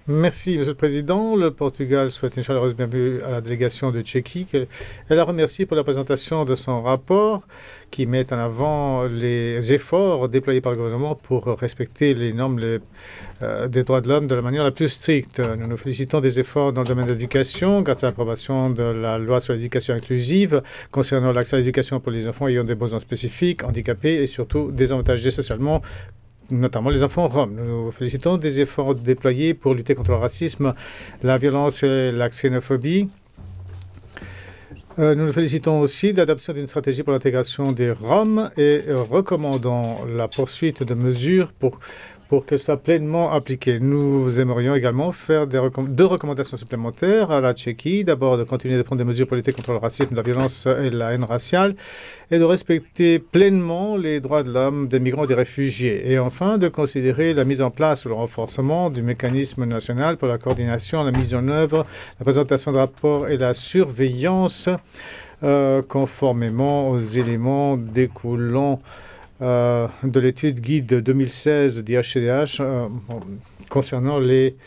Merci, Monsieur le Président. Le Portugal souhaite une chaleureuse bienvenue à la délégation de Tchéquie. Elle a remercié pour la présentation de son rapport qui met en avant les efforts déployés par le gouvernement pour respecter les normes des droits de l'homme de la manière la plus stricte. Nous nous félicitons des efforts dans le domaine de l'éducation grâce à l'approbation de la loi sur l'éducation inclusive concernant l'accès à l'éducation pour les enfants ayant des besoins spécifiques, handicapés et surtout désavantagés socialement, notamment les enfants roms. Nous nous félicitons des efforts déployés pour lutter contre le racisme, la violence et la xénophobie. Nous nous félicitons aussi de l'adoption d'une stratégie pour l'intégration des Roms et recommandons la poursuite de mesures pour qu'elle soit pleinement appliquée. Nous aimerions également faire deux recommandations supplémentaires à la Tchéquie. D'abord, de continuer de prendre des mesures pour lutter contre le racisme, la violence et la haine raciale, et de respecter pleinement les droits de l'homme des migrants et des réfugiés. Et enfin, de considérer la mise en place ou le renforcement du mécanisme national pour la coordination, la mise en œuvre, la présentation de rapports et la surveillance conformément aux éléments découlant de l'étude guide 2016 d'IHCDH concernant les